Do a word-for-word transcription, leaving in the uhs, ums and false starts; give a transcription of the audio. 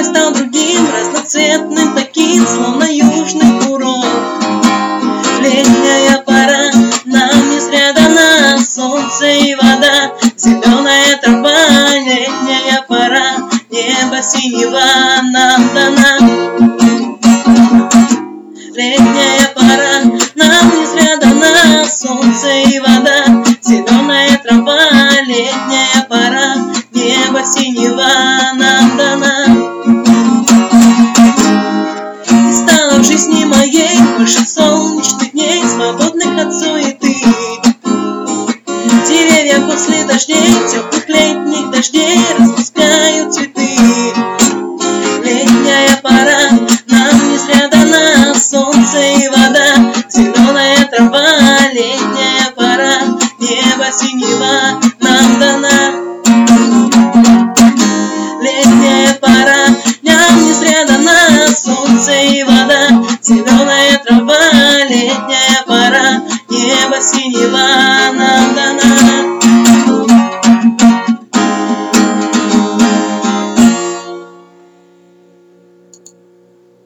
стал другим, разноцветным таким, словно южный курорт. Летняя пора, нам не зря дана, солнце и вода, зеленая трава. Летняя пора, небо синего нам дана. Летняя пора, нам не зря дана, солнце и вода,